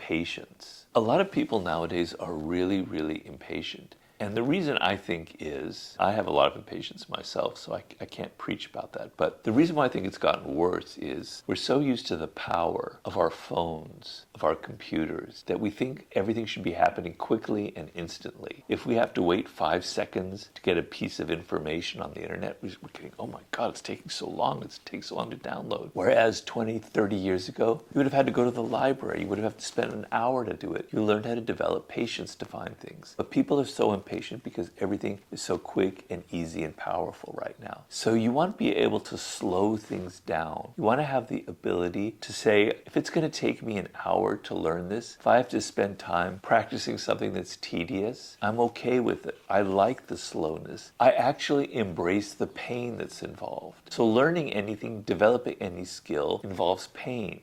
patience. A lot of people nowadays are really, really impatient. And the reason I think is, I have a lot of impatience myself, so I can't preach about that. But the reason why I think it's gotten worse is we're so used to the power of our phones, of our computers, that we think everything should be happening quickly and instantly. If we have to wait 5 seconds to get a piece of information on the internet, we're getting, oh my God, it's taking so long. It takes so long to download. Whereas 20, 30 years ago, you would have had to go to the library. You would have to spend an hour to do it. You learned how to develop patience to find things. But people are so impatient because everything is so quick and easy and powerful right now. So you want to be able to slow things down. You want to have the ability to say, if it's going to take me an hour to learn this, if I have to spend time practicing something that's tedious, I'm okay with it. I like the slowness. I actually embrace the pain that's involved. So learning anything, developing any skill involves pain.